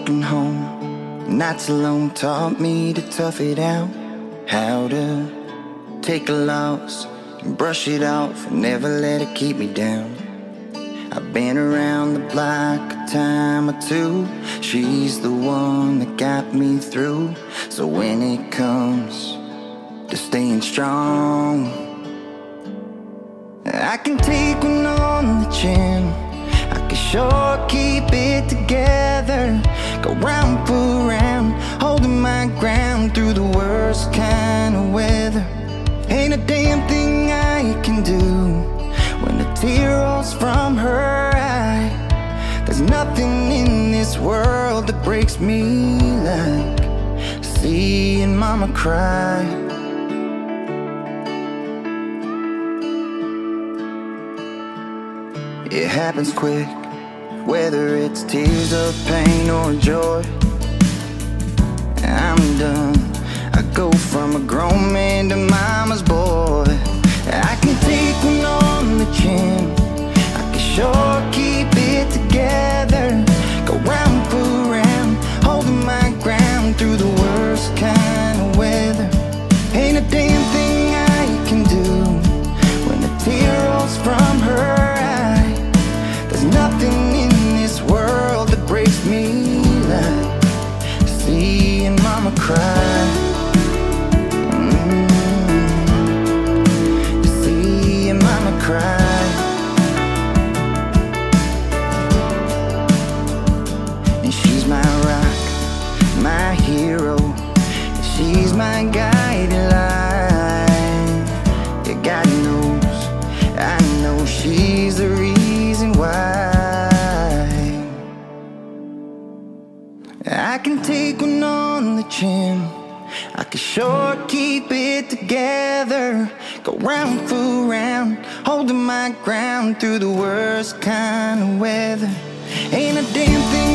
broken home. Nights alone taught me to tough it out. How to take a loss and brush it off and never let it keep me down. I've been around the block a time or two. She's the one that got me through. So when it comes to staying strong, I can take one on the chin. I can sure keep it together. Go round for round, holding my ground through the worst kind of weather. Ain't a damn thing I can do when a tear rolls from her eye. There's nothing in this world that breaks me like seeing mama cry. It happens quick, whether it's tears of pain or joy. I'm done, I go from a grown man to mama's boy. I can take one on the chin, I can sure keep it together. Go round for round, holding my ground through the worst kind of weather. Ain't a damn thing I can do when a tear rolls from her eye. There's nothing in this world that breaks me like seeing mama cry. Seeing mama cry. And she's my rock, my hero. She's my guiding light. Yeah, God knows, I know she's the reason why. I can take one on the chin, I can sure keep it together. Go round for round, holding my ground through the worst kind of weather. Ain't a damn thing